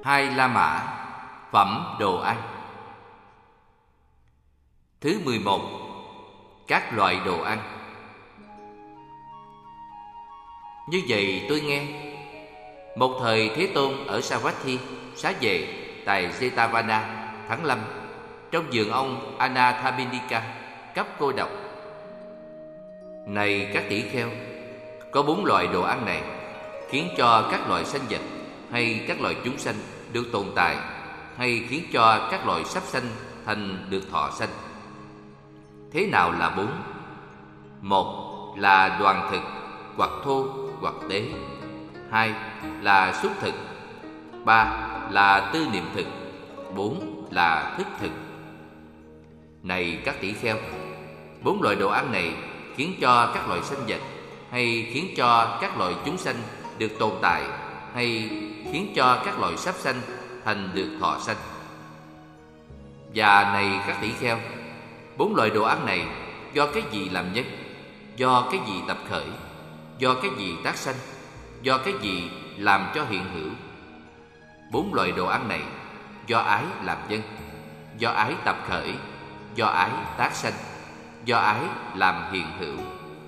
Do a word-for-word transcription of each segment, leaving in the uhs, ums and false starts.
Hai La Mã, phẩm đồ ăn. Thứ mười một. Các loại đồ ăn. Như vậy tôi nghe, một thời Thế Tôn ở Savatthi xá về tại Jetavana, Thắng Lâm, trong vườn ông Anathapindika cấp cô độc: này các tỷ kheo, có bốn loại đồ ăn này khiến cho các loại sanh vật hay các loại chúng sanh được tồn tại, hay khiến cho các loại sắp sanh thành được thọ sanh. Thế nào là bốn? Một là đoàn thực, hoặc thô hoặc tế. Hai là xúc thực. Ba là tư niệm thực. Bốn là thức thực. Này các tỷ kheo, bốn loại đồ ăn này khiến cho các loại sanh vật hay khiến cho các loại chúng sanh được tồn tại, hay khiến cho các loại sắp sanh thành được thọ sanh. Và này các tỷ kheo, bốn loại đồ ăn này do cái gì làm nhân? Do cái gì tập khởi? Do cái gì tác sanh? Do cái gì làm cho hiện hữu? Bốn loại đồ ăn này do ái làm nhân, do ái tập khởi, do ái tác sanh, do ái làm hiện hữu.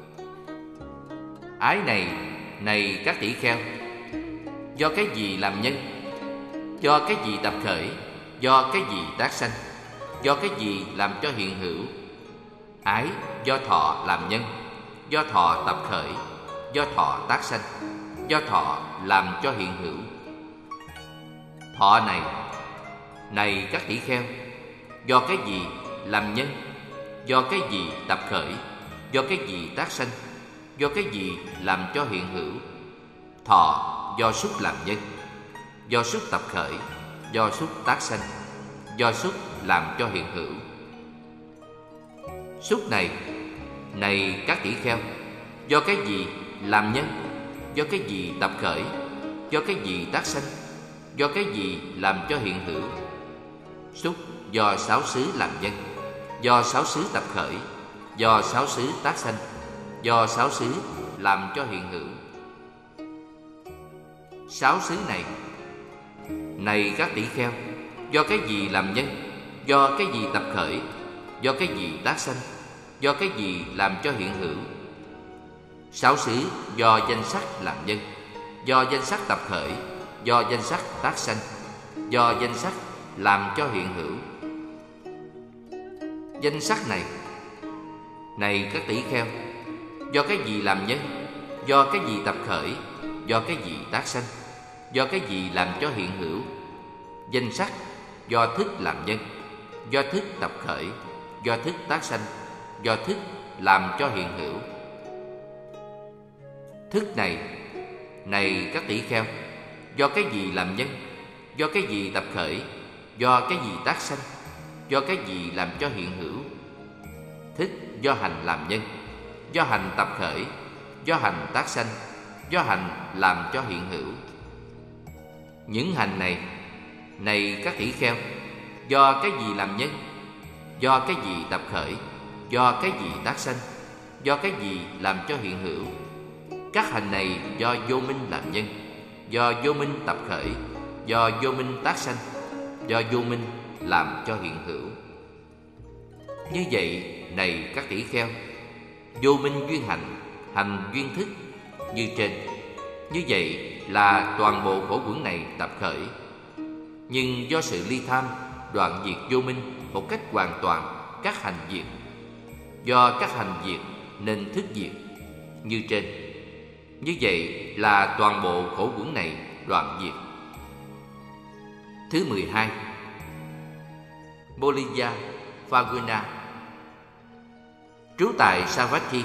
Ái này, này các tỷ kheo, do cái gì làm nhân? Do cái gì tập khởi? Do cái gì tác sanh? Do cái gì làm cho hiện hữu? Ái do thọ làm nhân, do thọ tập khởi, do thọ tác sanh, do thọ làm cho hiện hữu. Thọ này, này các tỷ kheo, do cái gì làm nhân? Do cái gì tập khởi? Do cái gì tác sanh? Do cái gì làm cho hiện hữu? Thọ do xúc làm nhân, do xúc tập khởi, do xúc tác sanh, do xúc làm cho hiện hữu. Xúc này, này các tỷ kheo, do cái gì làm nhân? Do cái gì tập khởi? Do cái gì tác sanh? Do cái gì làm cho hiện hữu? Xúc do sáu xứ làm nhân, do sáu xứ tập khởi, do sáu xứ tác sanh, do sáu xứ làm cho hiện hữu. Sáu xứ này, này các tỷ kheo, do cái gì làm nhân? Do cái gì tập khởi? Do cái gì tác sanh? Do cái gì làm cho hiện hữu? Sáu xứ do danh sắc làm nhân, do danh sắc tập khởi, do danh sắc tác sanh, do danh sắc làm cho hiện hữu. Danh sắc này, này các tỷ kheo, do cái gì làm nhân? Do cái gì tập khởi? Do cái gì tác sanh? Do cái gì làm cho hiện hữu? Danh sắc do thức làm nhân, do thức tập khởi, do thức tác sanh, do thức làm cho hiện hữu. Thức này, này các tỷ kheo, do cái gì làm nhân? Do cái gì tập khởi? Do cái gì tác sanh? Do cái gì làm cho hiện hữu? Thức do hành làm nhân, do hành tập khởi, do hành tác sanh, do hành làm cho hiện hữu. Những hành này, này các tỷ kheo, do cái gì làm nhân? Do cái gì tập khởi? Do cái gì tác sanh? Do cái gì làm cho hiện hữu? Các hành này do vô minh làm nhân, do vô minh tập khởi, do vô minh tác sanh, do vô minh làm cho hiện hữu. Như vậy, này các tỷ kheo, vô minh duyên hành, hành duyên thức như trên. Như vậy là toàn bộ khổ uẩn này tập khởi. Nhưng do sự ly tham, đoạn diệt vô minh một cách hoàn toàn các hành diệt. Do các hành diệt nên thức diệt như trên. Như vậy là toàn bộ khổ uẩn này đoạn diệt. Thứ mười hai. Bolija Phaguna, trú tại Savatthi.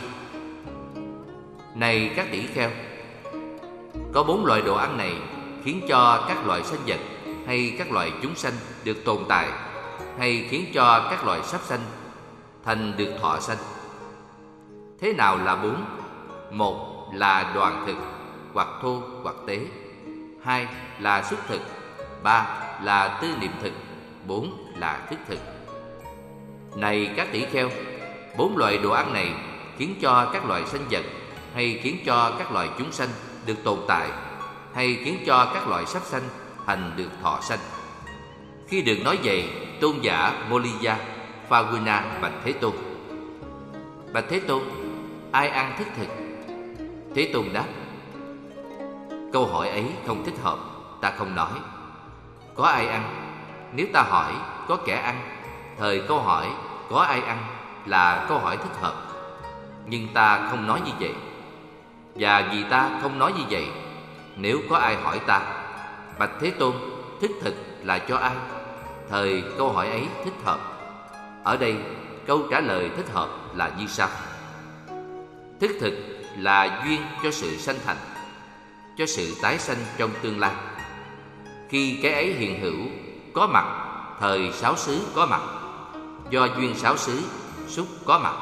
Này các tỷ kheo, có bốn loại đồ ăn này khiến cho các loại sanh vật hay các loại chúng sanh được tồn tại, hay khiến cho các loại sắp sanh thành được thọ sanh. Thế nào là bốn? Một là đoàn thực, hoặc thô hoặc tế. Hai là xúc thực. Ba là tư niệm thực. Bốn là thức thực. Này các tỷ kheo, bốn loại đồ ăn này khiến cho các loại sanh vật hay khiến cho các loại chúng sanh được tồn tại, hay khiến cho các loại sắp sanh thành được thọ sanh. Khi được nói vậy, tôn giả Moliya Phaguna bạch Thế Tôn: Bạch Thế Tôn, ai ăn thức thực? Thế Tôn đáp: Câu hỏi ấy không thích hợp, ta không nói. Có ai ăn? Nếu ta hỏi có kẻ ăn, thời câu hỏi có ai ăn là câu hỏi thích hợp. Nhưng ta không nói như vậy. Và vì ta không nói như vậy, nếu có ai hỏi ta: Bạch Thế Tôn, thức thực là cho ai? Thời câu hỏi ấy thích hợp. Ở đây câu trả lời thích hợp là như sau: Thức thực là duyên cho sự sanh thành, cho sự tái sanh trong tương lai. Khi cái ấy hiện hữu, có mặt, thời sáu xứ có mặt. Do duyên sáu xứ, xúc có mặt.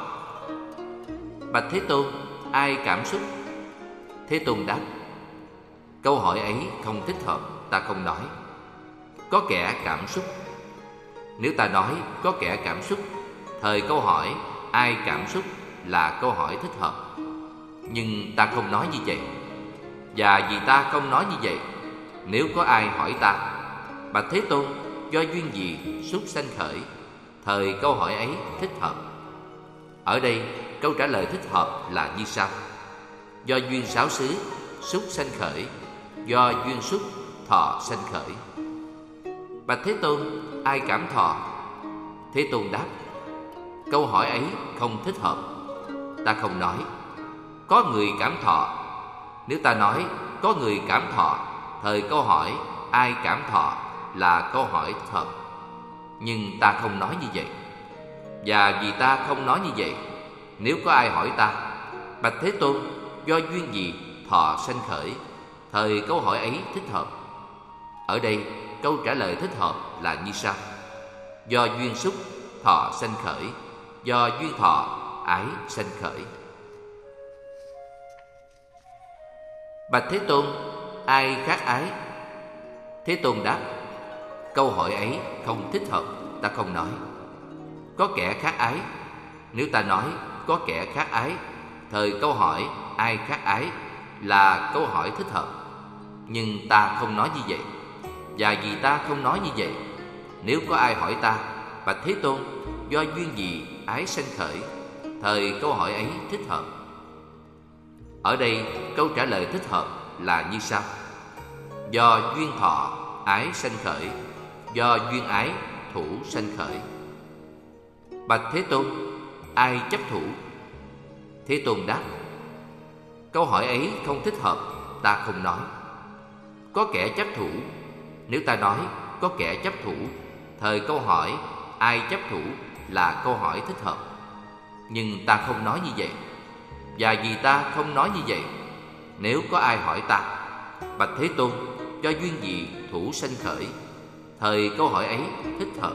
Bạch Thế Tôn, ai cảm xúc? Thế Tôn đáp: Câu hỏi ấy không thích hợp, ta không nói. Có kẻ cảm xúc. Nếu ta nói có kẻ cảm xúc, thời câu hỏi ai cảm xúc là câu hỏi thích hợp. Nhưng ta không nói như vậy. Và vì ta không nói như vậy, nếu có ai hỏi ta: Bạch Thế Tôn, do duyên gì xúc sanh khởi? Thời câu hỏi ấy thích hợp. Ở đây câu trả lời thích hợp là như sau: Do duyên sáu xứ xúc sanh khởi, do duyên xúc thọ sanh khởi. Bạch Thế Tôn, ai cảm thọ? Thế Tôn đáp: Câu hỏi ấy không thích hợp, ta không nói. Có người cảm thọ. Nếu ta nói có người cảm thọ, thời câu hỏi ai cảm thọ là câu hỏi thích hợp. Nhưng ta không nói như vậy. Và vì ta không nói như vậy, nếu có ai hỏi ta: Bạch Thế Tôn, do duyên gì thọ sanh khởi? Thời câu hỏi ấy thích hợp. Ở đây câu trả lời thích hợp là như sau: Do duyên xúc thọ sanh khởi, do duyên thọ ái sanh khởi. Bạch Thế Tôn, ai khát ái? Thế Tôn đáp: Câu hỏi ấy không thích hợp, ta không nói. Có kẻ khát ái. Nếu ta nói có kẻ khát ái, thời câu hỏi ai khát ái là câu hỏi thích hợp. Nhưng ta không nói như vậy. Và vì ta không nói như vậy, nếu có ai hỏi ta: Bạch Thế Tôn, do duyên gì ái sanh khởi? Thời câu hỏi ấy thích hợp. Ở đây câu trả lời thích hợp là như sau: Do duyên thọ ái sanh khởi, do duyên ái thủ sanh khởi. Bạch Thế Tôn, ai chấp thủ? Thế Tôn đáp: Câu hỏi ấy không thích hợp, ta không nói. Có kẻ chấp thủ. Nếu ta nói có kẻ chấp thủ, thời câu hỏi ai chấp thủ là câu hỏi thích hợp. Nhưng ta không nói như vậy. Và vì ta không nói như vậy, nếu có ai hỏi ta: Bạch Thế Tôn, do duyên gì thủ sanh khởi? Thời câu hỏi ấy thích hợp.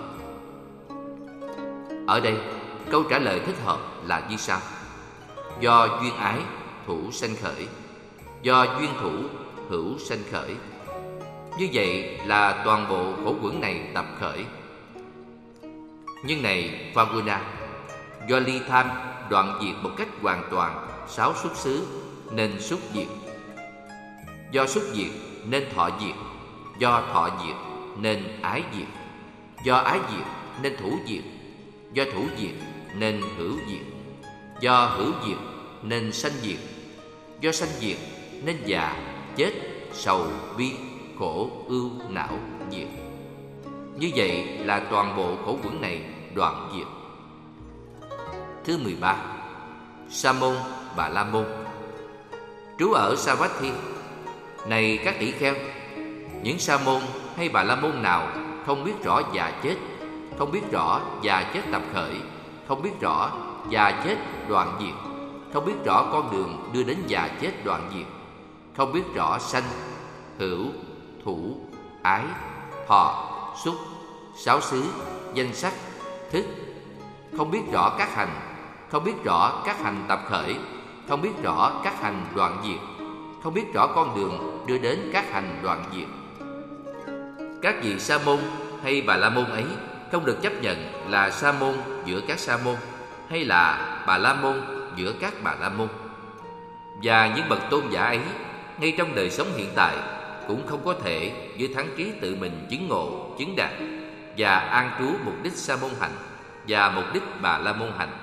Ở đây câu trả lời thích hợp là như sau: Do duyên ái thủ sanh khởi, do duyên thủ hữu sanh khởi. Như vậy là toàn bộ khổ quẩn này tập khởi. Nhưng này Phaguna, do ly tham đoạn diệt một cách hoàn toàn sáu xuất xứ nên xúc diệt. Do xúc diệt nên thọ diệt. Do thọ diệt nên ái diệt. Do ái diệt nên thủ diệt. Do thủ diệt nên hữu diệt. Do hữu diệt nên sanh diệt. Do sanh diệt nên già, chết, sầu, bi, khổ, ưu, não, diệt. Như vậy là toàn bộ khổ quẩn này đoạn diệt. Thứ mười ba. Sa môn Bà La Môn trú ở Savatthi. Này các tỷ kheo, những sa môn hay Bà La Môn nào không biết rõ già chết, không biết rõ già chết tập khởi, không biết rõ già chết đoạn diệt, không biết rõ con đường đưa đến già chết đoạn diệt, không biết rõ sanh, hữu, thủ, ái, thọ, xúc, sáu xứ, danh sắc, thức, không biết rõ các hành, không biết rõ các hành tập khởi, không biết rõ các hành đoạn diệt, không biết rõ con đường đưa đến các hành đoạn diệt. Các vị sa môn hay Bà La Môn ấy không được chấp nhận là sa môn giữa các sa môn, hay là Bà La Môn giữa các Bà La Môn. Và những bậc tôn giả ấy, ngay trong đời sống hiện tại, cũng không có thể với thắng trí tự mình chứng ngộ, chứng đạt và an trú mục đích sa môn hạnh và mục đích Bà La Môn hạnh.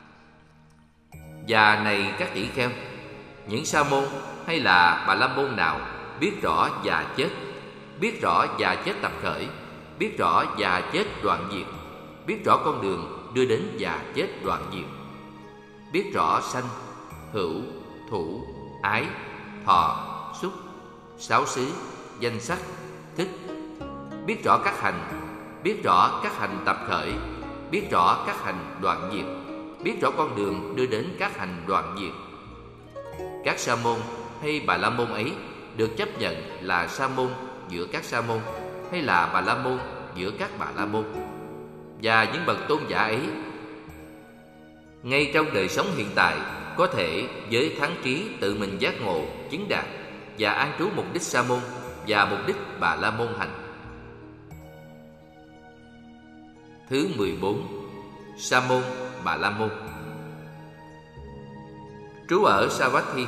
Và này các tỷ kheo, những sa môn hay là Bà La Môn nào biết rõ già chết, biết rõ già chết tập khởi, biết rõ già chết đoạn diệt, biết rõ con đường đưa đến già chết đoạn diệt, biết rõ sanh, hữu, thủ, ái, thọ, xúc, sáu xứ, danh sắc, thức, biết rõ các hành, biết rõ các hành tập khởi, biết rõ các hành đoạn diệt, biết rõ con đường đưa đến các hành đoạn diệt. Các sa môn hay Bà La Môn ấy được chấp nhận là sa môn giữa các sa môn hay là Bà La Môn giữa các Bà La Môn. Và những bậc tôn giả ấy ngay trong đời sống hiện tại có thể với thắng trí tự mình giác ngộ, chứng đạt và an trú mục đích sa môn và mục đích Bà La Môn hạnh. Thứ mười bốn. Sa môn Bà La Môn. Trú ở Savatthi.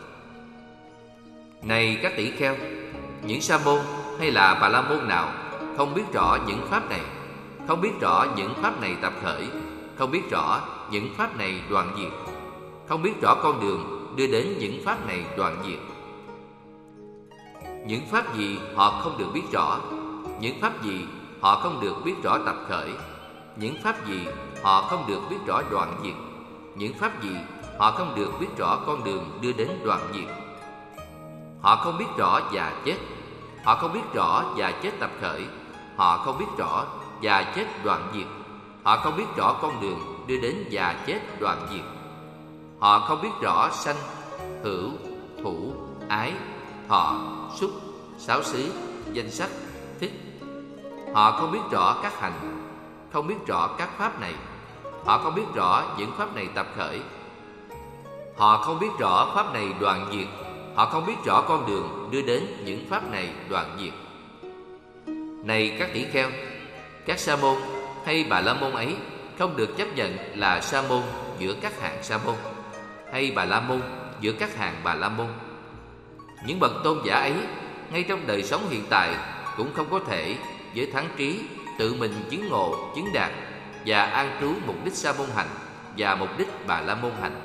Này các tỷ kheo, những sa môn hay là Bà La Môn nào không biết rõ những pháp này, không biết rõ những pháp này tập khởi, không biết rõ những pháp này đoạn diệt, không biết rõ con đường đưa đến những pháp này đoạn diệt. Những pháp gì họ không được biết rõ, những pháp gì họ không được biết rõ tập khởi, những pháp gì họ không được biết rõ đoạn diệt, những pháp gì họ không được biết rõ con đường đưa đến đoạn diệt. Họ không biết rõ già chết, họ không biết rõ già chết tập khởi, họ không biết rõ già chết đoạn diệt, họ không biết rõ con đường đưa đến già chết đoạn diệt. Họ không biết rõ sanh, hữu, thủ, ái, thọ, xúc, sáu xứ, danh sắc, thức. Họ không biết rõ các hành, không biết rõ các pháp này. Họ không biết rõ những pháp này tập khởi. Họ không biết rõ pháp này đoạn diệt. Họ không biết rõ con đường đưa đến những pháp này đoạn diệt. Này các tỷ kheo, các sa môn hay Bà La Môn ấy không được chấp nhận là sa môn giữa các hạng sa môn hay Bà La Môn giữa các hàng Bà La Môn. Những bậc tôn giả ấy ngay trong đời sống hiện tại cũng không có thể với thắng trí tự mình chứng ngộ, chứng đạt và an trú mục đích sa môn hạnh và mục đích Bà La Môn hạnh.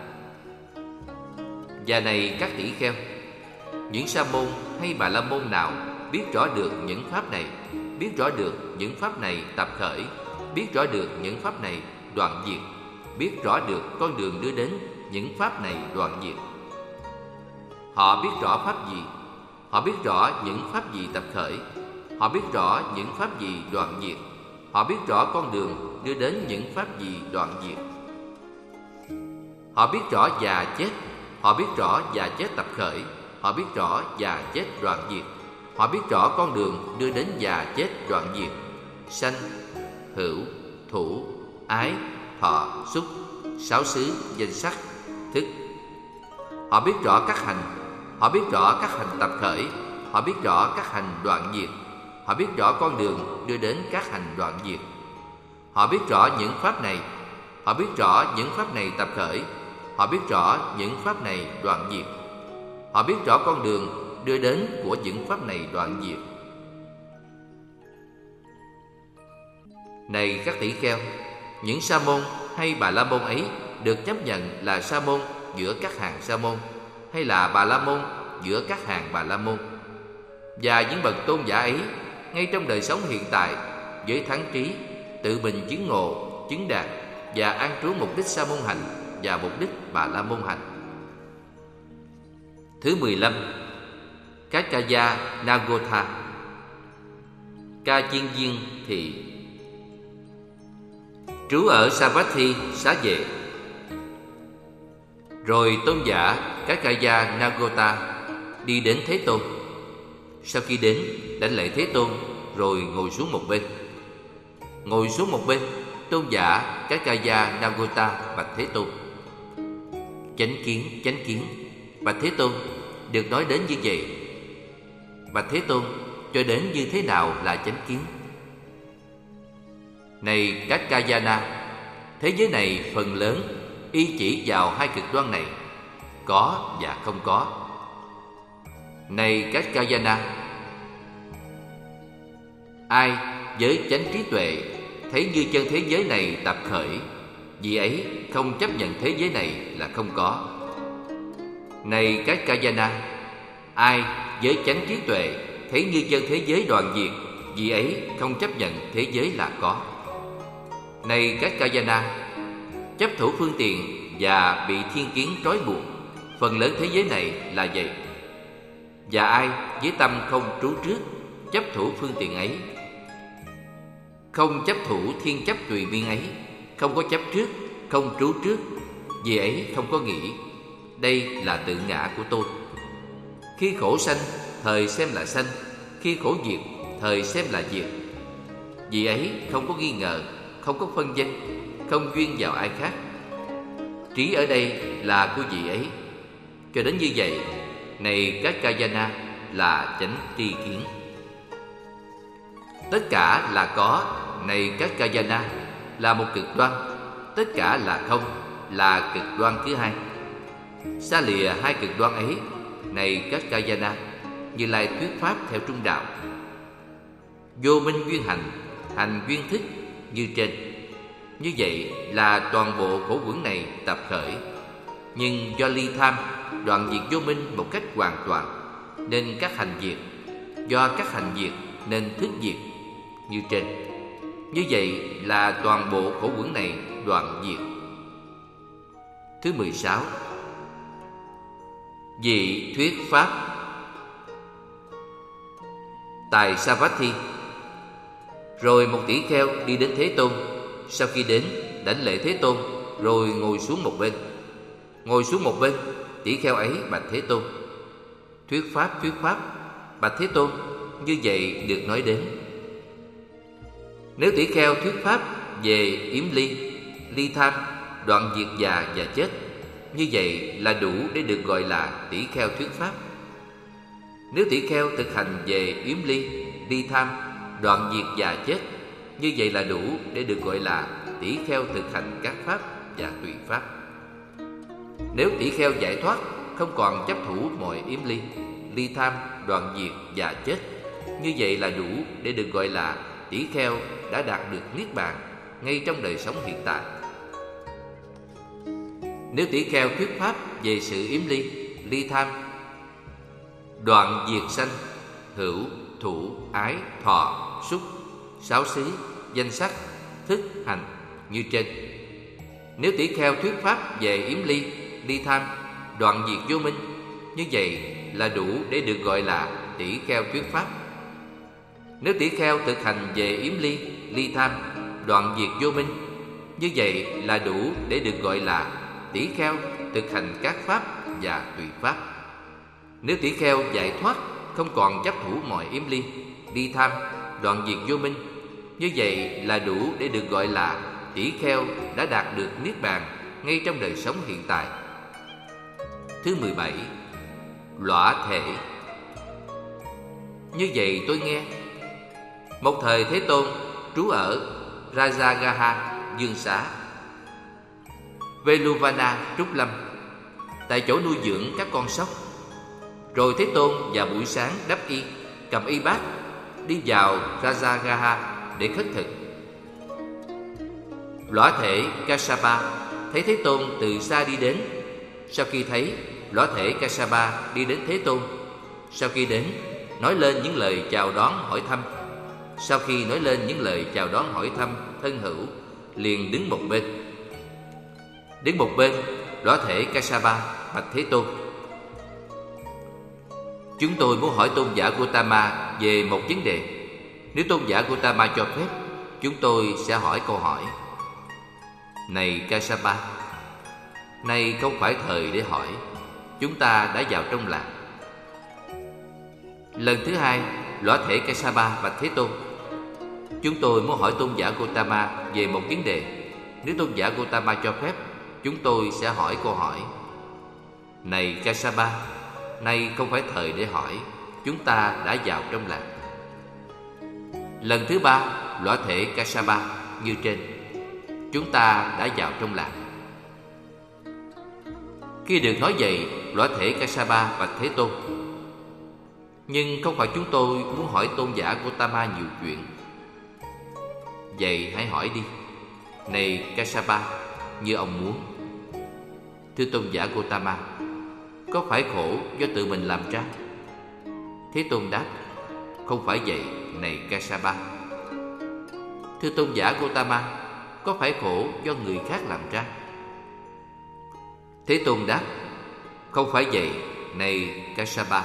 Và này các tỷ kheo, những sa môn hay Bà La Môn nào biết rõ được những pháp này, biết rõ được những pháp này tập khởi, biết rõ được những pháp này đoạn diệt, biết rõ được con đường đưa đến những pháp này đoạn diệt. Họ biết rõ pháp gì, họ biết rõ những pháp gì tập khởi, họ biết rõ những pháp gì đoạn diệt, họ biết rõ con đường đưa đến những pháp gì đoạn diệt. Họ biết rõ già chết, họ biết rõ già chết tập khởi, họ biết rõ già chết đoạn diệt, họ biết rõ con đường đưa đến già chết đoạn diệt, sanh, hữu, thủ, ái, thọ, xúc, sáu xứ, danh sắc, thức. Họ biết rõ các hành, họ biết rõ các hành tập khởi, họ biết rõ các hành đoạn diệt, họ biết rõ con đường đưa đến các hành đoạn diệt. Họ biết rõ những pháp này, họ biết rõ những pháp này tập khởi, họ biết rõ những pháp này đoạn diệt, họ biết rõ con đường đưa đến của những pháp này đoạn diệt. Này các tỷ kheo, những sa môn hay Bà La Môn ấy được chấp nhận là sa môn giữa các hàng sa môn hay là Bà La Môn giữa các hàng Bà La Môn. Và những bậc tôn giả ấy ngay trong đời sống hiện tại với thắng trí tự mình chứng ngộ, chứng đạt và an trú mục đích sa môn hạnh và mục đích Bà La Môn hạnh. Thứ mười lăm. Kakaya Nagotha. Ca Chiên Viên Thị. Trú ở Savatthi xá vệ. Rồi tôn giả Kakaya Nagotha đi đến Thế Tôn. Sau khi đến, đảnh lễ Thế Tôn rồi ngồi xuống một bên. Ngồi xuống một bên, tôn giả Kakaya Nagotha bạch Thế Tôn: Chánh kiến, chánh kiến. Bạch Thế Tôn, được nói đến như vậy. Bạch Thế Tôn, cho đến như thế nào là chánh kiến? Này các Kayana, thế giới này phần lớn y chỉ vào hai cực đoan này, có và không có. Này các Kayana, Ai với chánh trí tuệ thấy như chân thế giới này tập khởi, vì ấy không chấp nhận thế giới này là không có. Này các Kayana, ai với chánh trí tuệ thấy như chân thế giới đoạn diệt, vì ấy không chấp nhận thế giới là có. Này các Kayana, chấp thủ phương tiện và bị thiên kiến trói buộc, phần lớn thế giới này là vậy. Và ai với tâm không trú trước chấp thủ phương tiện ấy, không chấp thủ thiên chấp tùy biên ấy, không có chấp trước, không trú trước, vì ấy không có nghĩ đây là tự ngã của tôi. Khi khổ sanh, thời xem là sanh; khi khổ diệt, thời xem là diệt. Vì ấy không có nghi ngờ, không có phân vân, không duyên vào ai khác. Trí ở đây là của vị ấy. Cho đến như vậy, này các Kayana, là chánh tri kiến. Tất cả là có, này các Kayana, là một cực đoan. Tất cả là không, là cực đoan thứ hai. Xa lìa hai cực đoan ấy, này các Kayana, Như Lai thuyết pháp theo trung đạo. Vô minh duyên hành, hành duyên thức như trên. Như vậy là toàn bộ khổ uẩn này tập khởi, nhưng do ly tham đoạn diệt vô minh một cách hoàn toàn, nên các hành diệt. Do các hành diệt nên thức diệt như trên. Như vậy là toàn bộ khổ uẩn này đoạn diệt. Thứ mười sáu. Vị thuyết pháp. Tại Savatthi, rồi một tỷ kheo đi đến Thế Tôn. Sau khi đến, đảnh lễ Thế Tôn, rồi ngồi xuống một bên. Ngồi xuống một bên, tỷ kheo ấy bạch Thế Tôn: Thuyết pháp, thuyết pháp. Bạch Thế Tôn, như vậy được nói đến. Nếu tỷ kheo thuyết pháp về yếm ly, ly tham, đoạn diệt già và chết, như vậy là đủ để được gọi là tỷ kheo thuyết pháp. Nếu tỷ kheo thực hành về yếm ly, ly tham, đoạn diệt già chết, như vậy là đủ để được gọi là tỷ kheo thực hành các pháp và tùy pháp. Nếu tỷ kheo giải thoát, không còn chấp thủ mọi yếm ly, ly tham, đoạn diệt và chết, như vậy là đủ để được gọi là tỷ kheo đã đạt được niết bàn ngay trong đời sống hiện tại. Nếu tỷ kheo thuyết pháp về sự yếm ly, ly tham, đoạn diệt sanh, hữu, thủ, ái, thọ, xúc, sáu xứ, danh sắc, thức, hành như trên. Nếu tỷ kheo thuyết pháp về yếm ly, ly tham, đoạn diệt vô minh, như vậy là đủ để được gọi là tỷ kheo thuyết pháp. Nếu tỷ kheo thực hành về yếm ly, ly tham, đoạn diệt vô minh, như vậy là đủ để được gọi là tỷ kheo thực hành các pháp và tùy pháp. Nếu tỷ kheo giải thoát, không còn chấp thủ mọi yếm ly, ly tham, đoạn diệt vô minh, như vậy là đủ để được gọi là tỷ kheo đã đạt được niết bàn ngay trong đời sống hiện tại. Thứ mười bảy. Lõa thể. Như vậy tôi nghe, một thời Thế Tôn trú ở Rajagaha Dương Xá, Veluvana Trúc Lâm, tại chỗ nuôi dưỡng các con sóc. Rồi Thế Tôn vào buổi sáng đắp y, cầm y bát, đi vào Rajagaha để khất thực. Lõa thể Kassapa thấy Thế Tôn từ xa đi đến. Sau khi thấy, lõa thể Kassapa đi đến Thế Tôn. Sau khi đến, nói lên những lời chào đón hỏi thăm. Sau khi nói lên những lời chào đón hỏi thăm thân hữu, liền đứng một bên. Đứng một bên, lõa thể Kassapa bạch Thế Tôn: Chúng tôi muốn hỏi tôn giả Gotama về một vấn đề. Nếu tôn giả Gotama cho phép, chúng tôi sẽ hỏi câu hỏi. Này Kassapa, nay không phải thời để hỏi. Chúng ta đã vào trong làng. Lần thứ hai, lõa thể Kassapa bạch Thế Tôn: Chúng tôi muốn hỏi tôn giả Gotama về một vấn đề. Nếu tôn giả Gotama cho phép, chúng tôi sẽ hỏi câu hỏi. Này Kassapa, nay không phải thời để hỏi. Chúng ta đã vào trong làng. Lần thứ ba, lõa thể Kassapa như trên: Chúng ta đã vào trong làng. Khi được nói vậy, lõa thể Kassapa bạch Thế Tôn: Nhưng không phải chúng tôi muốn hỏi tôn giả Gotama nhiều chuyện. Vậy hãy hỏi đi, này Kassapa, như ông muốn. Thưa tôn giả Gotama, có phải khổ do tự mình làm ra? Thế Tôn đáp, không phải vậy, này Kassapa. Thưa tôn giả Gotama, có phải khổ do người khác làm ra? Thế Tôn đáp, không phải vậy, này Kassapa.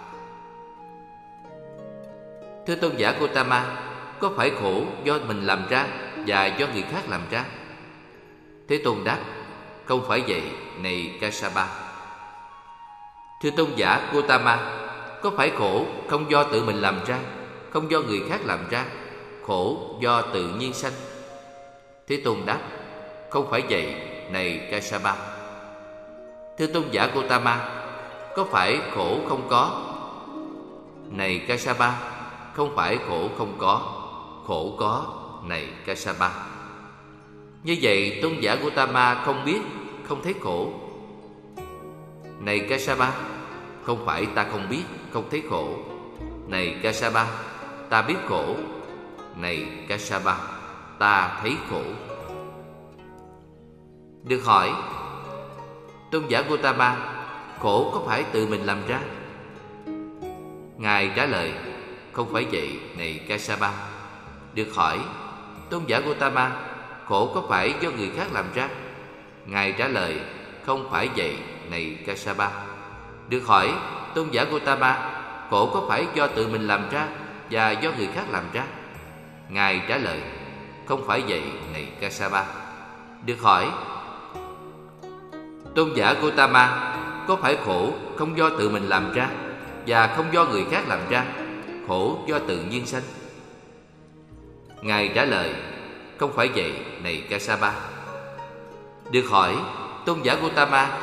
Thưa tôn giả Gotama, có phải khổ do mình làm ra và do người khác làm ra? Thế Tôn đáp, không phải vậy, này Kassapa. Thưa tôn giả Gotama, có phải khổ không do tự mình làm ra, không do người khác làm ra, khổ do tự nhiên sanh? Thế Tôn đáp, không phải vậy, này Kassapa. Thưa tôn giả Gotama, có phải khổ không có? Này Kassapa, không phải khổ không có, khổ có, này Kassapa. Như vậy tôn giả Gotama không biết, không thấy khổ. Này Kassapa, không phải ta không biết, không thấy khổ. Này Kassapa, ta biết khổ. Này Kassapa, ta thấy khổ. Được hỏi, tôn giả Gotama, khổ có phải tự mình làm ra? Ngài trả lời, không phải vậy, này Kassapa. Được hỏi, tôn giả Gotama, khổ có phải do người khác làm ra? Ngài trả lời, không phải vậy, này Kassapa. Được hỏi, tôn giả Gotama, khổ có phải do tự mình làm ra và do người khác làm ra? Ngài trả lời, không phải vậy, này Kassapa. Được hỏi, tôn giả Gotama, có phải khổ không do tự mình làm ra và không do người khác làm ra, khổ do tự nhiên sanh? Ngài trả lời, không phải vậy, này Kassapa. Được hỏi, tôn giả Gotama,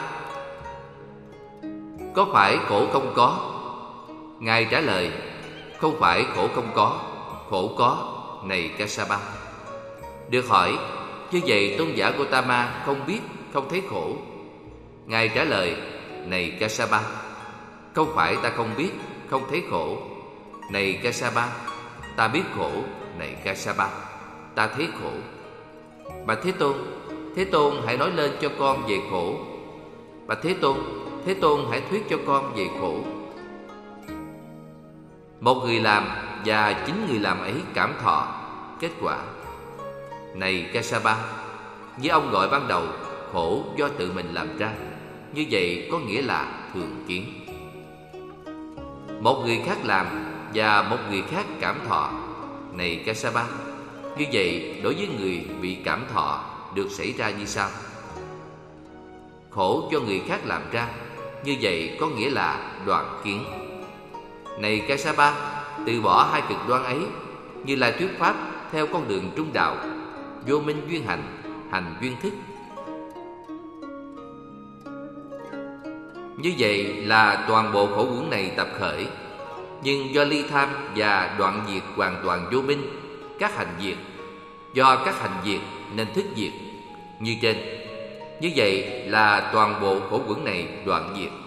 có phải khổ không có? Ngài trả lời, không phải khổ không có, khổ có, này Kassapa. Được hỏi, như vậy tôn giả Gotama không biết, không thấy khổ? Ngài trả lời, này Kassapa, không phải ta không biết, không thấy khổ. Này Kassapa, ta biết khổ. Này Kassapa, ta thấy khổ. Bạch Thế Tôn, Thế Tôn hãy nói lên cho con về khổ. Bạch Thế Tôn, Thế Tôn hãy thuyết cho con về khổ. Một người làm và chính người làm ấy cảm thọ kết quả. Này Kassapa, như ông gọi ban đầu, khổ do tự mình làm ra, như vậy có nghĩa là thường kiến. Một người khác làm và một người khác cảm thọ. Này Kassapa, như vậy đối với người bị cảm thọ được xảy ra như sau. Khổ do người khác làm ra, như vậy có nghĩa là đoạn kiến. Này Kassapa, từ bỏ hai cực đoan ấy, như là thuyết pháp theo con đường trung đạo, vô minh duyên hành, hành duyên thức. Như vậy là toàn bộ khổ uẩn này tập khởi, nhưng do ly tham và đoạn diệt hoàn toàn vô minh, các hành diệt, do các hành diệt nên thức diệt như trên. Như vậy là toàn bộ khổ uẩn này đoạn diệt.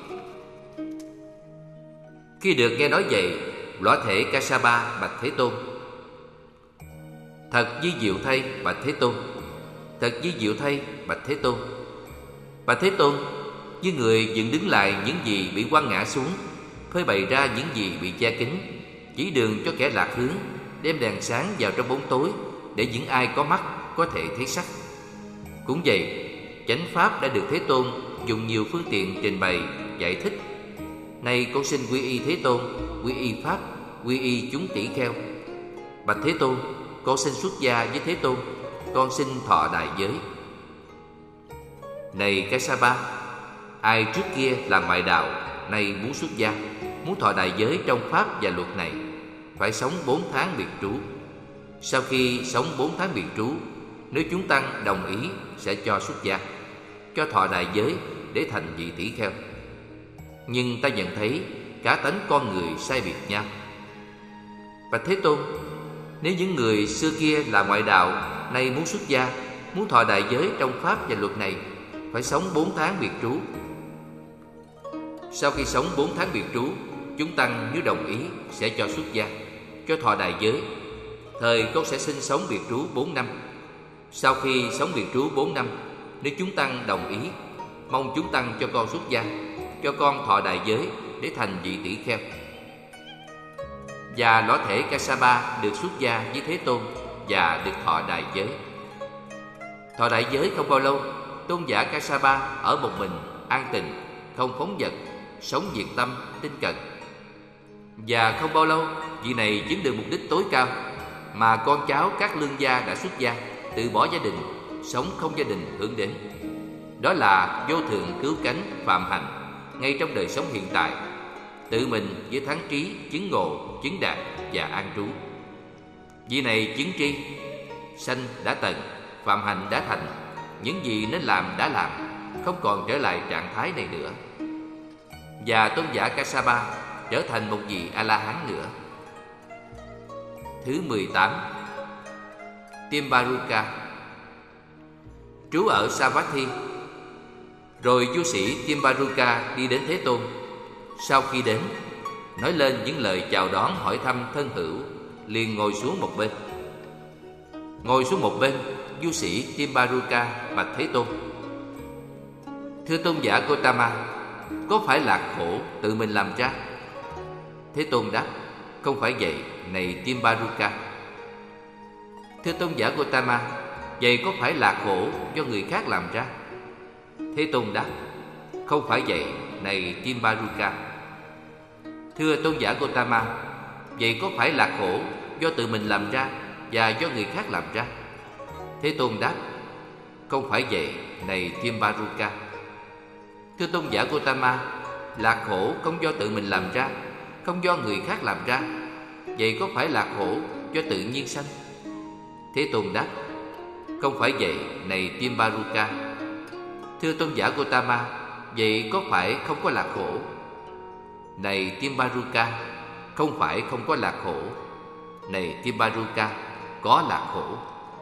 Khi được nghe nói vậy, lõa thể Kassapa bạch Thế Tôn, thật vi diệu thay bạch Thế Tôn, thật vi diệu thay bạch Thế Tôn. Bạch Thế Tôn, như người dựng đứng lại những gì bị quăng ngã xuống, phơi bày ra những gì bị che kín, chỉ đường cho kẻ lạc hướng, đem đèn sáng vào trong bóng tối, để những ai có mắt có thể thấy sắc. Cũng vậy, chánh pháp đã được Thế Tôn dùng nhiều phương tiện trình bày, giải thích. Nay con xin quy y Thế Tôn, quy y pháp, quy y chúng tỷ kheo. Bạch Thế Tôn, con xin xuất gia với Thế Tôn, con xin thọ đại giới. Này Kassapa, ai trước kia làm ngoại đạo, nay muốn xuất gia, muốn thọ đại giới trong pháp và luật này, phải sống bốn tháng biệt trú. Sau khi sống bốn tháng biệt trú, nếu chúng tăng đồng ý sẽ cho xuất gia, cho thọ đại giới để thành vị tỷ kheo. Nhưng ta nhận thấy cả tánh con người sai biệt nhau. Bạch Thế Tôn, nếu những người xưa kia là ngoại đạo, nay muốn xuất gia, muốn thọ đại giới trong pháp và luật này, phải sống bốn tháng biệt trú. Sau khi sống bốn tháng biệt trú, chúng tăng nếu đồng ý sẽ cho xuất gia, cho thọ đại giới. Thời con sẽ sinh sống biệt trú bốn năm. Sau khi sống biệt trú bốn năm, nếu chúng tăng đồng ý, mong chúng tăng cho con xuất gia, cho con thọ đại giới để thành vị tỷ kheo. Và lõa thể Kassapa được xuất gia với Thế Tôn và được thọ đại giới. Thọ đại giới không bao lâu, tôn giả Kassapa ở một mình, an tịnh, không phóng dật, sống diệt tâm, tinh cần. Và không bao lâu, vị này chứng được mục đích tối cao mà con cháu các lương gia đã xuất gia, từ bỏ gia đình, sống không gia đình hướng đến. Đó là vô thượng cứu cánh phạm hạnh ngay trong đời sống hiện tại, tự mình với thắng trí, chứng ngộ, chứng đạt và an trú. Vị này chứng tri, sanh đã tận, phạm hạnh đã thành, những gì nên làm đã làm, không còn trở lại trạng thái này nữa. Và tôn giả Kassapa trở thành một vị A-la-hán nữa. Thứ mười tám. Timbaruka trú ở Savatthi. Rồi vua sĩ Timbaruka đi đến Thế Tôn. Sau khi đến, nói lên những lời chào đón hỏi thăm thân hữu, liền ngồi xuống một bên. Ngồi xuống một bên, vua sĩ Timbaruka bạch Thế Tôn: Thưa tôn giả Gotama, có phải lạc khổ tự mình làm ra? Thế Tôn đáp: Không phải vậy, này Timbaruka. Thưa tôn giả Gotama, vậy có phải lạc khổ do người khác làm ra? Thế Tôn đáp: Không phải vậy, này Timbaruka. Thưa tôn giả Gotama, vậy có phải lạc khổ do tự mình làm ra và do người khác làm ra? Thế Tôn đáp: Không phải vậy, này Timbaruka. Thưa tôn giả Gotama, lạc khổ không do tự mình làm ra, không do người khác làm ra. Vậy có phải lạc khổ do tự nhiên sanh? Thế Tôn đáp: Không phải vậy, này Timbaruka. Thưa tôn giả Gotama, vậy có phải không có lạc khổ? Này Timbaruka, không phải không có lạc khổ. Này Timbaruka, có lạc khổ.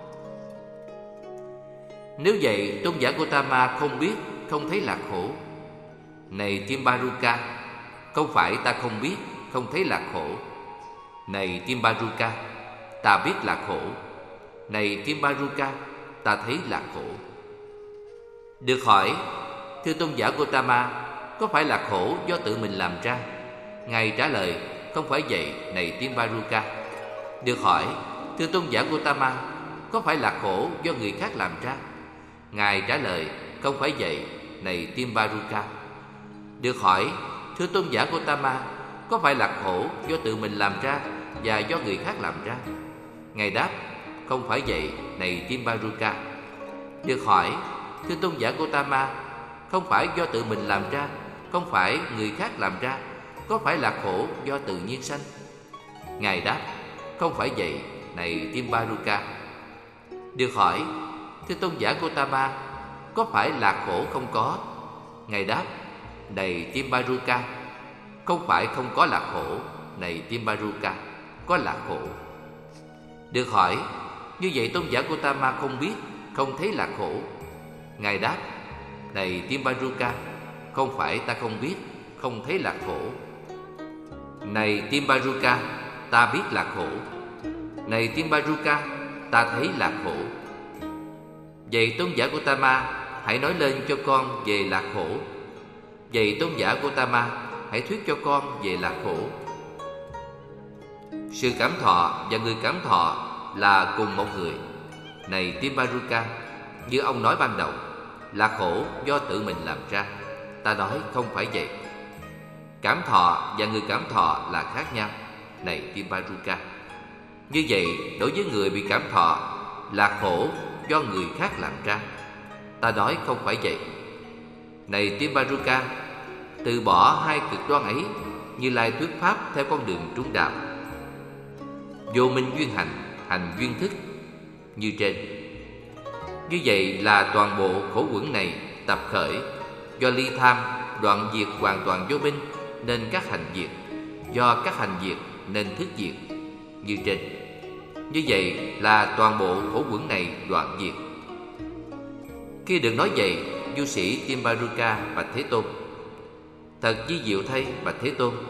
Nếu vậy, tôn giả Gotama không biết, không thấy lạc khổ. Này Timbaruka, không phải ta không biết, không thấy lạc khổ. Này Timbaruka, ta biết lạc khổ. Này Timbaruka, ta thấy lạc khổ. Được hỏi: Thưa tôn giả Gotama, có phải lạc khổ do tự mình làm ra? Ngài trả lời: Không phải vậy, này Timbaruka. Được hỏi: Thưa tôn giả Gotama, có phải lạc khổ do người khác làm ra? Ngài trả lời: Không phải vậy, này Timbaruka. Được hỏi: Thưa tôn giả Gotama, có phải lạc khổ do tự mình làm ra và do người khác làm ra? Ngài đáp: Không phải vậy, này Timbaruka. Được hỏi: Thưa tôn giả Gotama, không phải do tự mình làm ra, không phải người khác làm ra, có phải lạc khổ do tự nhiên sanh? Ngài đáp: Không phải vậy, này Timbaruka. Được hỏi: Thưa tôn giả Gotama, có phải lạc khổ không có? Ngài đáp: Này Timbaruka, không phải không có lạc khổ. Này Timbaruka, có lạc khổ. Được hỏi: Như vậy tôn giả Gotama không biết, không thấy lạc khổ. Ngài đáp: Này Timbaruka, không phải ta không biết, không thấy lạc khổ. Này Timbaruka, ta biết lạc khổ. Này Timbaruka, ta thấy lạc khổ. Vậy tôn giả Gotama, hãy nói lên cho con về lạc khổ. Vậy tôn giả Gotama, hãy thuyết cho con về lạc khổ. Sự cảm thọ và người cảm thọ là cùng một người. Này Timbaruka, như ông nói ban đầu, lạc khổ do tự mình làm ra. Ta nói không phải vậy. Cảm thọ và người cảm thọ là khác nhau. Này Timbaruka, như vậy đối với người bị cảm thọ, lạc khổ do người khác làm ra. Ta nói không phải vậy. Này Timbaruka, từ bỏ hai cực đoan ấy, Như Lai thuyết pháp theo con đường trung đạo. Vô minh duyên hành, hành duyên thức như trên. Như vậy là toàn bộ khổ quẩn này tập khởi do ly tham, đoạn diệt hoàn toàn vô minh, nên các hành diệt. Do các hành diệt nên thức diệt như trên. Như vậy là toàn bộ khổ quẩn này đoạn diệt. Khi được nói vậy, vua sĩ Timbaruka bạch Thế Tôn: Thật vi diệu thay bạch Thế Tôn,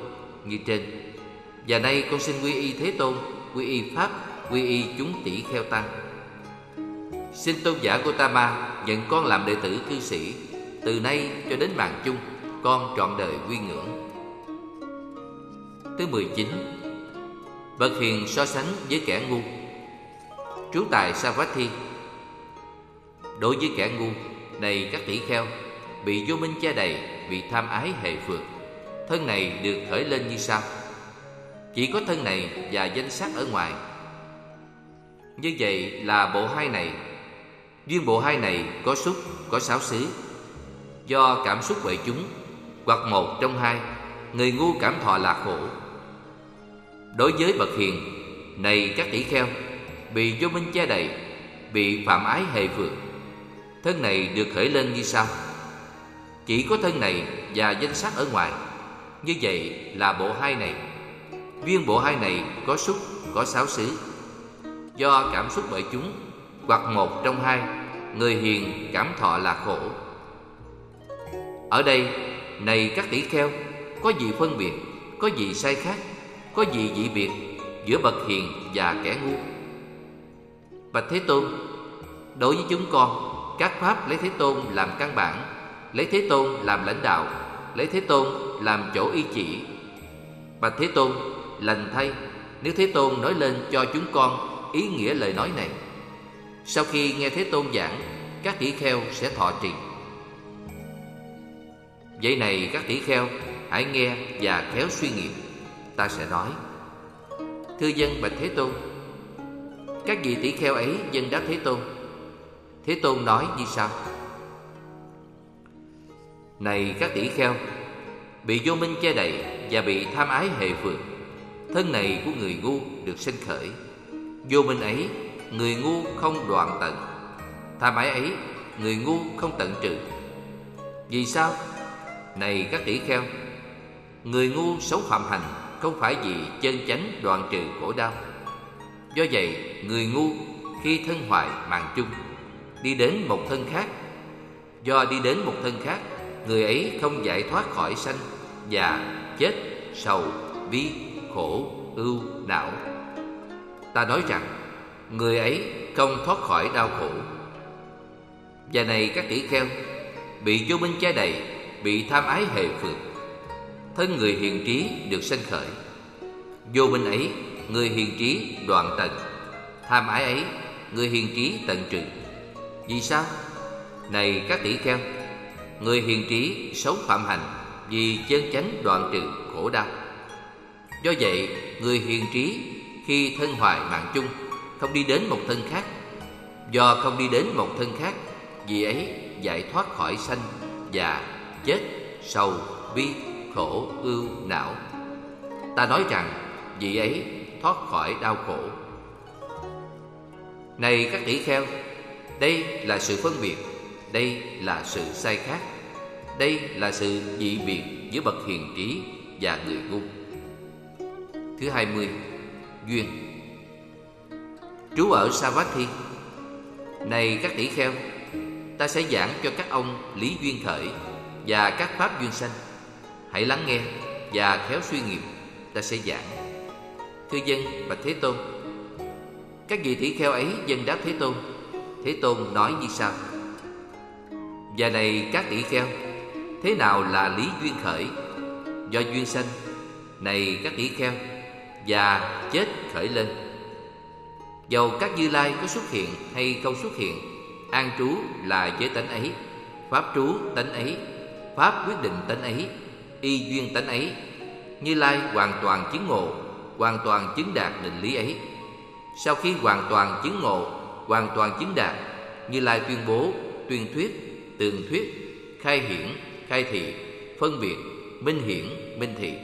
như trên. Và nay con xin quy y Thế Tôn, quy y Pháp, quy y chúng tỷ kheo tăng. Xin tôn giả Gotama nhận con làm đệ tử cư sĩ, từ nay cho đến mạng chung, con trọn đời quy ngưỡng. Thứ mười chín. Bậc hiền so sánh với kẻ ngu. Trú tại Savatthi. Đối với kẻ ngu, này các tỷ kheo, bị vô minh che đầy, bị tham ái hệ phượt, thân này được khởi lên như sau. Chỉ có thân này và danh sắc ở ngoài. Như vậy là bộ hai này. Duyên bộ hai này có xúc, có sáu xứ. Do cảm xúc bởi chúng, hoặc một trong hai, người ngu cảm thọ là khổ. Đối với bậc hiền, này các tỷ kheo, bị vô minh che đầy, bị phạm ái hệ phượt, thân này được khởi lên như sau. Chỉ có thân này và danh sắc ở ngoài. Như vậy là bộ hai này. Duyên bộ hai này có xúc, có sáu xứ. Do cảm xúc bởi chúng, hoặc một trong hai, người hiền cảm thọ là khổ. Ở đây, này các tỷ kheo, có gì phân biệt, có gì sai khác, có gì dị biệt giữa bậc hiền và kẻ ngu? Bạch Thế Tôn, đối với chúng con, các pháp lấy Thế Tôn làm căn bản, lấy Thế Tôn làm lãnh đạo, lấy Thế Tôn làm chỗ y chỉ. Bạch Thế Tôn, lành thay nếu Thế Tôn nói lên cho chúng con ý nghĩa lời nói này. Sau khi nghe Thế Tôn giảng, các tỷ kheo sẽ thọ trì. Vậy này các tỷ kheo, hãy nghe và khéo suy nghiệm. Ta sẽ nói. Thưa dân bạch Thế Tôn. Các vị tỷ kheo ấy dân đáp Thế Tôn. Thế Tôn nói như sau. Này các tỷ kheo, bị vô minh che đậy và bị tham ái hệ phượt, thân này của người ngu được sinh khởi. Vô minh ấy, người ngu không đoạn tận. Tham ái ấy, người ngu không tận trừ. Vì sao? Này các tỷ kheo, người ngu xấu phạm hành không phải vì chân chánh đoạn trừ khổ đau. Do vậy, người ngu khi thân hoại mạng chung, đi đến một thân khác. Do đi đến một thân khác, người ấy không giải thoát khỏi sanh, già, chết, sầu, bi, khổ, ưu, não. Ta nói rằng, người ấy không thoát khỏi đau khổ. Và này các tỷ kheo, bị vô minh che đầy, bị tham ái hệ phượt, thân người hiền trí được sanh khởi. Vô minh ấy, người hiền trí đoạn tận. Tham ái ấy, người hiền trí tận trừ. Vì sao? Này các tỷ kheo, người hiền trí xấu phạm hành vì chân chánh đoạn trừ khổ đau. Do vậy, người hiền trí khi thân hoại mạng chung, không đi đến một thân khác. Do không đi đến một thân khác, vì ấy giải thoát khỏi sanh, già, chết, sầu, bi, khổ, ưu, não. Ta nói rằng, vị ấy thoát khỏi đau khổ. Này các tỷ kheo, đây là sự phân biệt, đây là sự sai khác, đây là sự dị biệt giữa bậc hiền trí và người ngu. Thứ hai mươi. Duyên. Trú ở Savatthi. Này các tỷ kheo, ta sẽ giảng cho các ông lý duyên khởi và các pháp duyên sanh. Hãy lắng nghe và khéo suy nghiệm. Ta sẽ giảng. Thưa dân bạch Thế Tôn. Các vị tỷ kheo ấy dân đáp Thế Tôn. Thế Tôn nói như sau. Và này các tỷ kheo, thế nào là lý duyên khởi? Do duyên sanh. Này các tỷ kheo, già chết khởi lên. Dầu các Như Lai có xuất hiện hay không xuất hiện, an trú là giới tánh ấy, pháp trú tánh ấy, pháp quyết định tánh ấy, y duyên tánh ấy. Như Lai hoàn toàn chứng ngộ, hoàn toàn chứng đạt định lý ấy. Sau khi hoàn toàn chứng ngộ, hoàn toàn chứng đạt, Như Lai tuyên bố, tuyên thuyết, tường thuyết, khai hiển, khai thị, phân biệt, minh hiển, minh thị.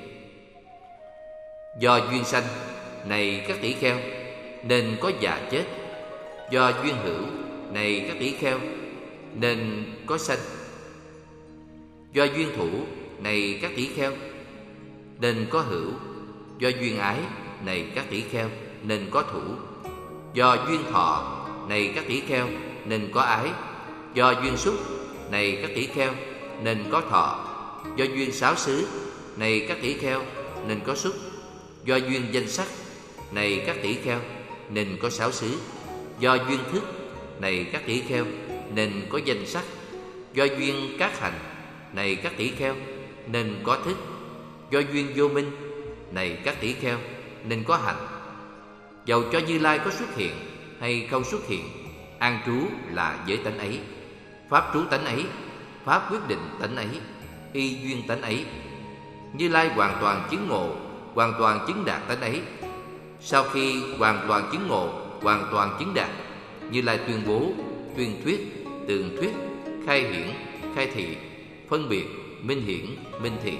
Do duyên sanh, này các tỷ kheo, nên có già chết. Do duyên hữu, này các tỷ kheo, nên có sanh. Do duyên thủ, này các tỷ kheo, nên có hữu. Do duyên ái, này các tỷ kheo, nên có thủ. Do duyên thọ, này các tỷ kheo, nên có ái. Do duyên xúc, này các tỷ kheo, nên có thọ. Do duyên sáu xứ, này các tỷ kheo, nên có xuất. Do duyên danh sắc, này các tỷ kheo, nên có sáu xứ. Do duyên thức, này các tỷ kheo, nên có danh sắc. Do duyên các hành, này các tỷ kheo, nên có thức. Do duyên vô minh, này các tỷ kheo, nên có hành. Dầu cho Như Lai có xuất hiện hay không xuất hiện, an trú là giới tánh ấy, pháp trú tánh ấy, pháp quyết định tánh ấy, y duyên tánh ấy. Như Lai hoàn toàn chứng ngộ, hoàn toàn chứng đạt tánh ấy. Sau khi hoàn toàn chứng ngộ, hoàn toàn chứng đạt, Như Lai tuyên bố, tuyên thuyết, tường thuyết, khai hiển, khai thị, phân biệt, minh hiển, minh thị.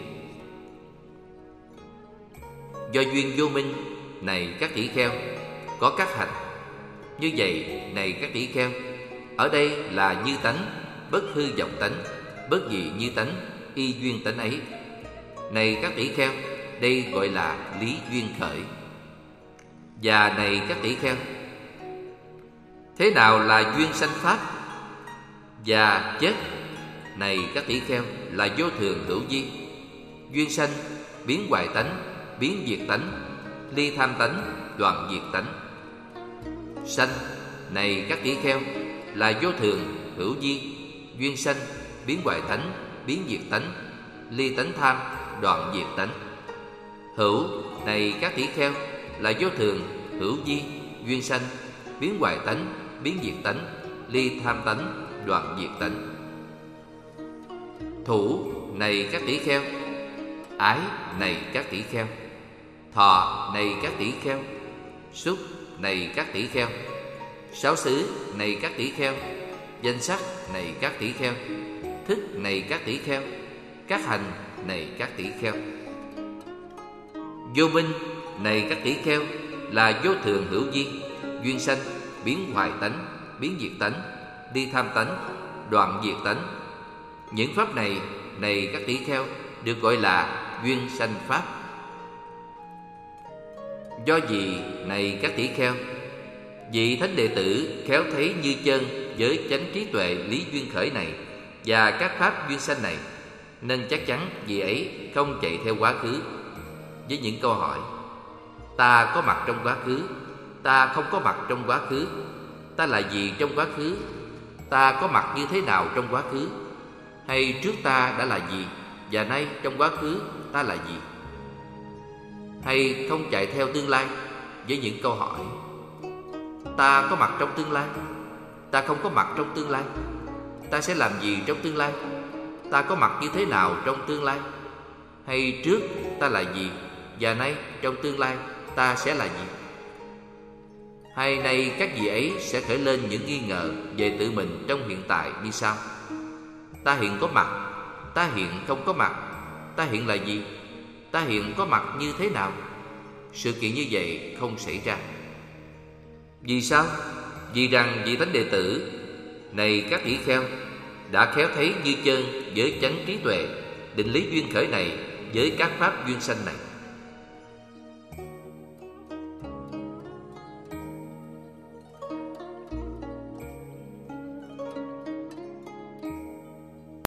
Do duyên vô minh, này các tỷ kheo, có các hành. Như vậy, này các tỷ kheo, ở đây là như tánh, bất hư vọng tánh, bất dị như tánh, y duyên tánh ấy. Này các tỷ kheo, đây gọi là lý duyên khởi. Và này các tỷ kheo, thế nào là duyên sanh pháp? Và chết, này các tỷ kheo, là vô thường hữu vi. Duyên sanh, biến hoại tánh, biến diệt tánh, ly tham tánh, đoạn diệt tánh. Sanh, này các tỷ kheo, là vô thường hữu vi. Duyên sanh, biến hoại tánh, biến diệt tánh, ly tánh tham, đoạn diệt tánh. Hữu, này các tỷ kheo, là vô thường hữu vi. Duyên sanh, biến hoại tánh, biến diệt tánh, ly tham tánh, đoạn diệt tánh. Thủ, này các tỷ kheo, ái, này các tỷ kheo, thọ, này các tỷ kheo, xúc, này các tỷ kheo, sáu xứ, này các tỷ kheo, danh sắc, này các tỷ kheo, thức, này các tỷ kheo, các hành, này các tỷ kheo. Vô minh, này các tỷ kheo, là vô thường hữu vi. Duyên sanh, biến hoại tánh, biến diệt tánh, ly tham tánh, đoạn diệt tánh. Những pháp này, này các tỷ kheo, được gọi là duyên sanh pháp. Do gì, này các tỷ kheo, vị thánh đệ tử khéo thấy như chân với chánh trí tuệ lý duyên khởi này và các pháp duyên sanh này, nên chắc chắn vị ấy không chạy theo quá khứ với những câu hỏi: ta có mặt trong quá khứ, ta không có mặt trong quá khứ, ta là gì trong quá khứ, ta có mặt như thế nào trong quá khứ, hay trước ta đã là gì và nay trong quá khứ ta là gì. Hay không chạy theo tương lai với những câu hỏi: ta có mặt trong tương lai, ta không có mặt trong tương lai, ta sẽ làm gì trong tương lai, ta có mặt như thế nào trong tương lai, hay trước ta là gì và nay trong tương lai ta sẽ là gì. Hay nay các vị ấy sẽ khởi lên những nghi ngờ về tự mình trong hiện tại như sau: ta hiện có mặt, ta hiện không có mặt, ta hiện là gì, ta hiện có mặt như thế nào. Sự kiện như vậy không xảy ra. Vì sao? Vì rằng vị thánh đệ tử này các tỷ kheo đã khéo thấy như chân với chánh trí tuệ định lý duyên khởi này với các pháp duyên sanh này.